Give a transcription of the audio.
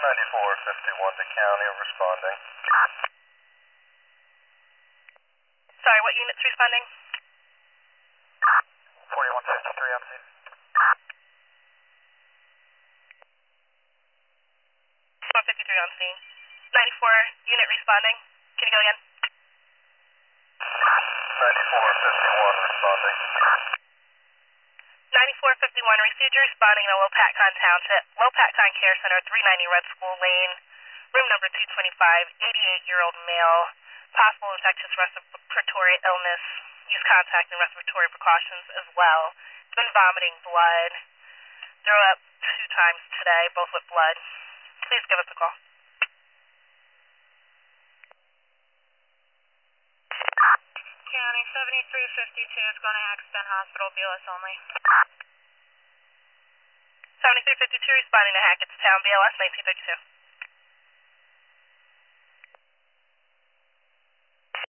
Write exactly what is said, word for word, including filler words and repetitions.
ninety-four fifty-one to county, responding. Sorry, what unit's responding? forty-one fifty-three on scene. one fifty-three on scene. ninety-four, unit responding. Can you go again? ninety-four fifty-one responding. ninety-four fifty-one, received your responding in Lopatcon Township, Lopatcon Care Center, three ninety Red School Lane, room number two twenty-five, eighty-eight-year-old male, possible infectious respiratory illness, use contact and respiratory precautions as well. It's been vomiting blood, threw up two times today, both with blood. Please give us a call. County seventy-three fifty-two is going to Accident Hospital, B L S only. seventy-three fifty-two responding to Hackettstown, B L S nineteen thirty-two.